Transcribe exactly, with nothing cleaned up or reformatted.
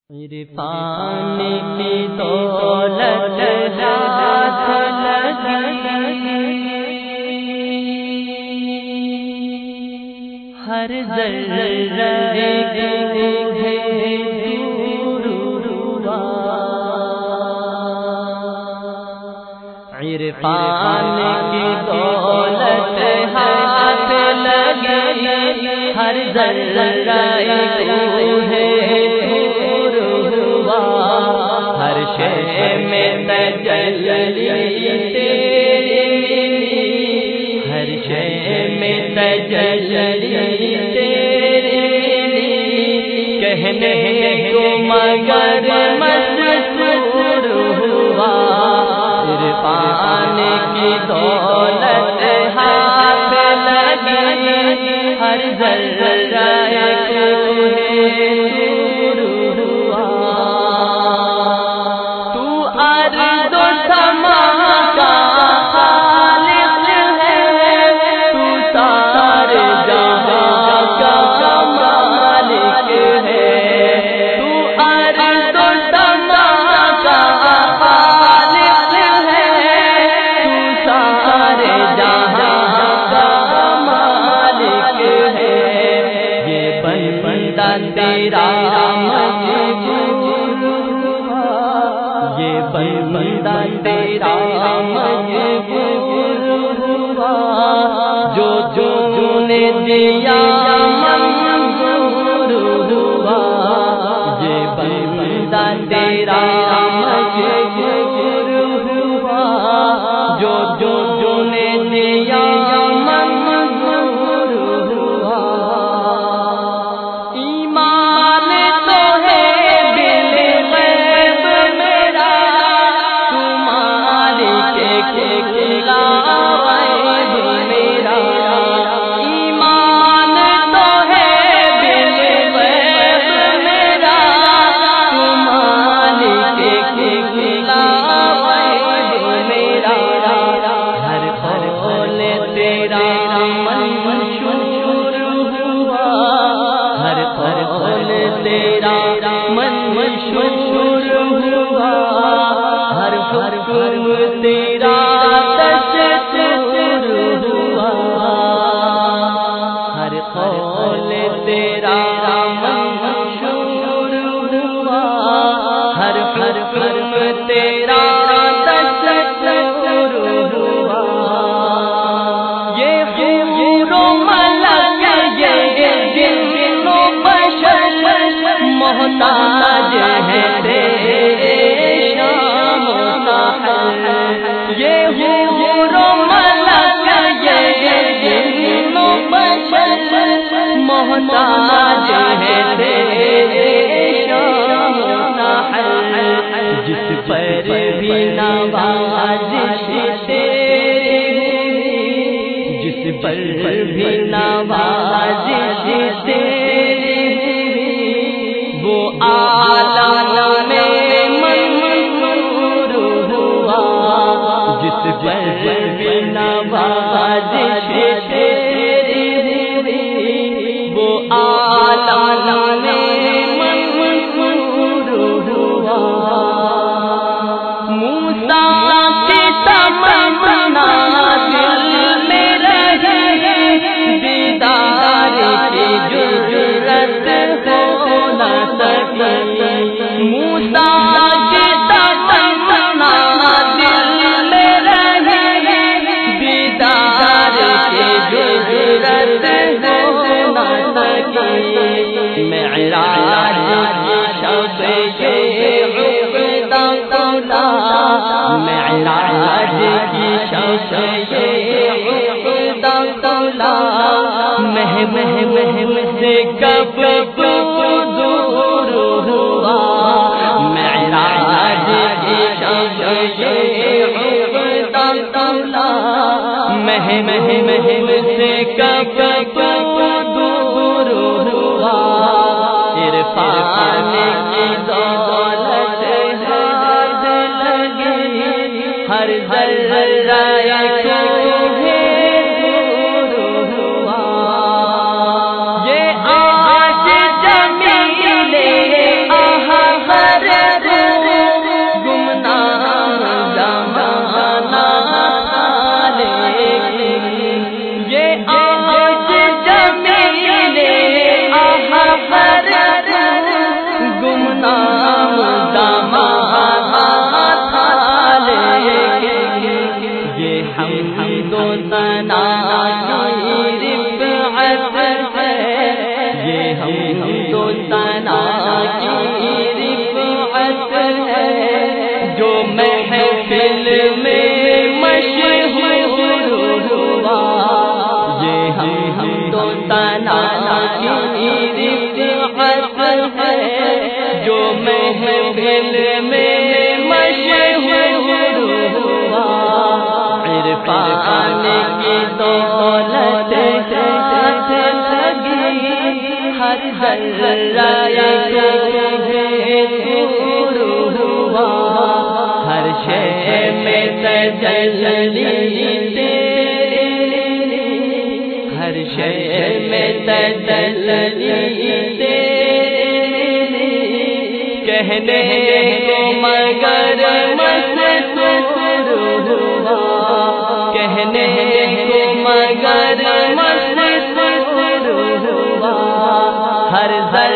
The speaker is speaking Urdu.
عرفان کی دولت ہاتھ لگی، ہر ذرہ دور ہوا۔ عرفان کی دولت ہاتھ لگی، ہر ذرہ ہر شے میں تجلی تیری، ہر شے میں تجلی تیری، کہنے کو مگر مسرور ہوا۔ عرفان کی دولت ہاتھ لگی، ہر ذرہ تیرا مجبور ہوا، یہ بندہ تیرا مجبور ہوا، جو جو نے دیا منظور ہوا، یہ بندہ تیرا مجبور ہوا، جو جو نے دیا تیرا دستور ہوا، ہر قول تیرا منشور ہوا، ہر حرف تیرا دستور ہوا۔ یہ حور و ملک، یہ جن و بشر محتاج ہے تیرے یہ حور و ملک، یہ جن و بشر محتاج ہے تیرے شان، جس پر بھی نوازش تیری، جس پر بھی نوازش تیری، وہ عالم میں منظور ہوا، جس پر بھی نوازش تیری، وہ عالم میں منظور ہوا۔ موسیٰ کی تمنا دل میں رہی، دیدار کی جرت ہو نہ سکی، موسیٰ کی تمنا دل میں رہی، دیدار کی جرت ہو نہ سکی، معراج کی شب عقدہ طلا، معراج کی شب عقدہ طلا، مہ مہ مہ سے کب دور ہوا، معراج کی شب عقدہ طلا، مہ مہ مہ سے کب دور ہوا۔ عرفان کی دولت ہاتھ لگی، ہر ذرہ دور ہوا۔ یہ آج جمیل آہا کی رفعت ہے جو محفل میں مشہور ہوا، یہ ہم تو تنا کی رفعت ہے جو محفل میں مشہور ہوا، عرفان کی دولت ساتھ لگی ہر ذرہ نور ہوا، ہر شے میں تجلی تیری، ہر شے میں تجلی تیری، کہنے کو مگر مسرور ہوا، کہنے کو مگر مسرور ہوا، ہر ذرہ